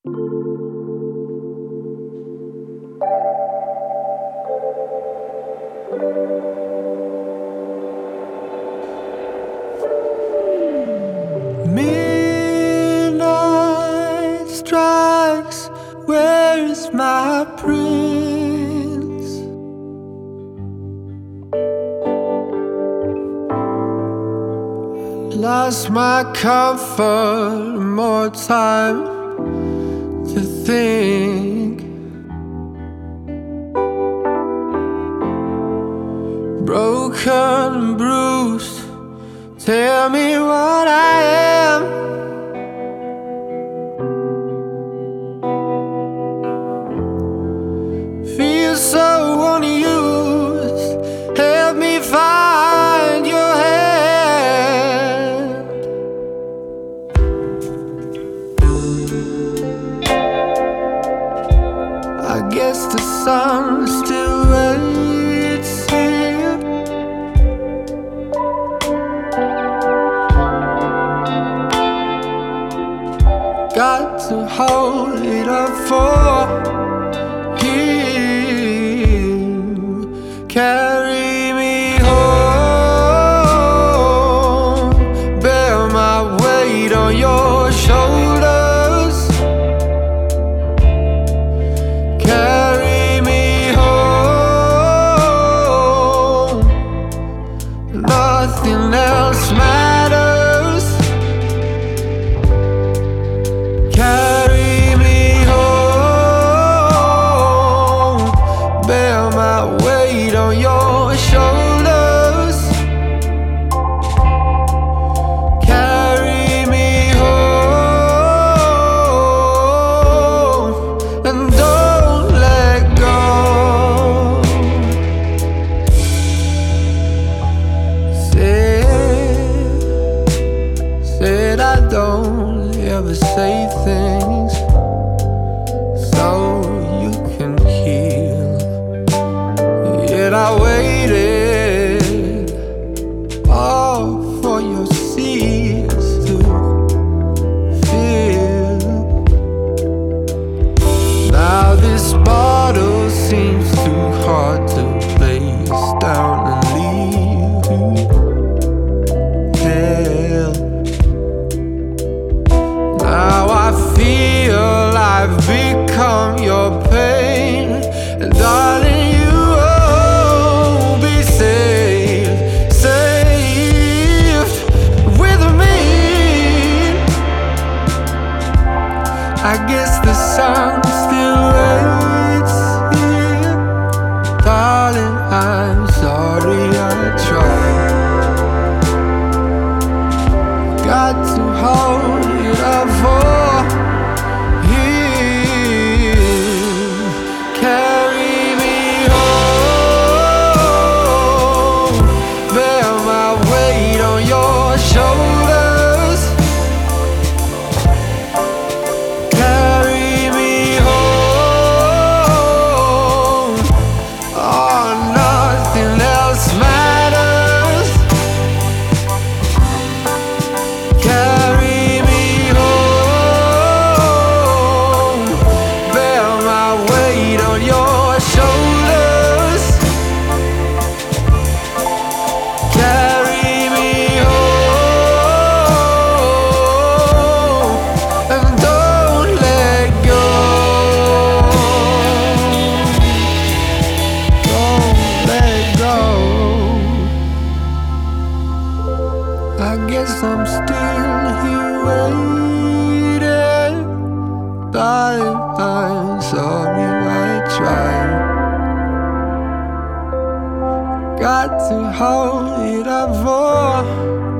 Midnight strikes, where is my prince? Lost my comfort, more time to think. Broken and bruised, tell me what I am. Feel so unused, help me find your hand. I guess the sun still waits here. Got to hold it up for him. Carry me home, bear my weight on your shoulders. Carry me home, nothing else matters. Carry me home, bear my weight on your shoulders. Carry me home, and don't let go. Said I don't ever say things so you can heal. Yet I waited all for your seas to fill. Now this bottle seems too hard to place down and leave you held. Now I feel I've become your pain, and darling, you will be saved, saved with me. I guess the sun still waits here. Darling, I'm sorry I tried. Got to hold it up for him. Carry me home, bear my weight on your shoulders. Carry me home, oh, nothing else matters. Carry me home, bear my weight on your shoulders. Carry me home, and don't let go. Don't let go. I guess I'm still here waiting. Darling, I'm sorry I tried. Got to hold it up for